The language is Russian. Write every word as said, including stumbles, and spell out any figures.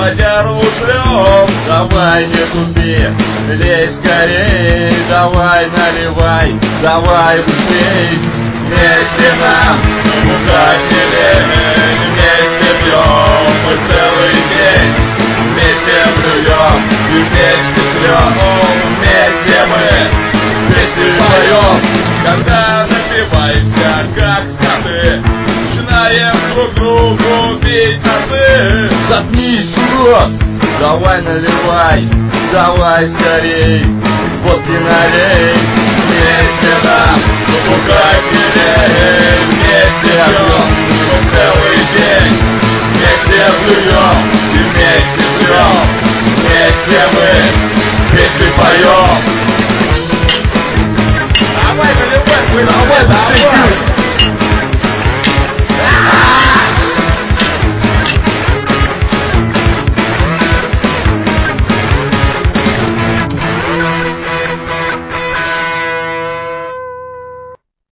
водяру шлем. Давай не тупи, лей скорей, давай наливай, давай быстрей. Вместе нам угодили, вместе пьем мы целый день. Вместе плюем и вместе шлем, вместе мы песни поем. Когда напиваемся, как скоты, начинаем друг другу бить носы. Заткнись, урод! Давай наливай, давай скорей, водки налей. Вместе нам угодили, вместе пьем мы целый день. Вместе плюем и вместе шлем, вместе мы песни поем. Давай наливай, давай, давай!